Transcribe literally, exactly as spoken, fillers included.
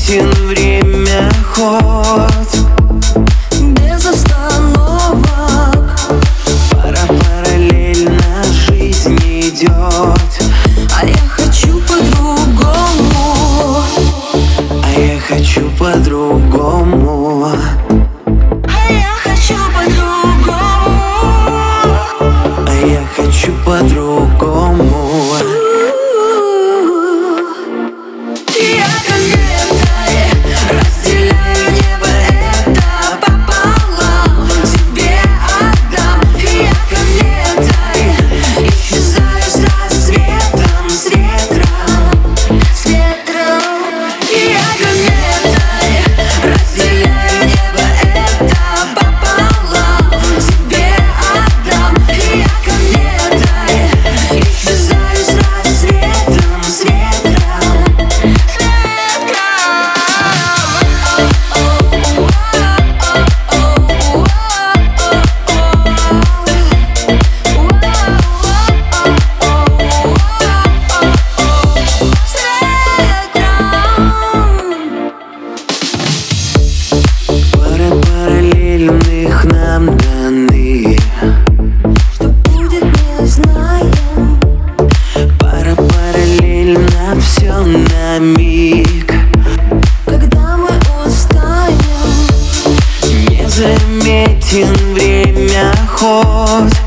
Незаметен время ход, без остановок. пара параллельно жизнь идет. А я хочу по-другому. А я хочу по-другому. А я хочу по-другому. А я хочу по-другому. Я кометой разделяю небо это пополам, тебе отдам. Я кометой исчезаю с рассветом, с ветром, с ветром. Я кометой разделяю небо это пополам, тебе отдам. Я кометой исчезаю с рассветом, с ветром. Пары параллельных нам даны. Что будет, не знаем. Пара параллельно, все на миг. Когда мы устанем, Незаметен время ход,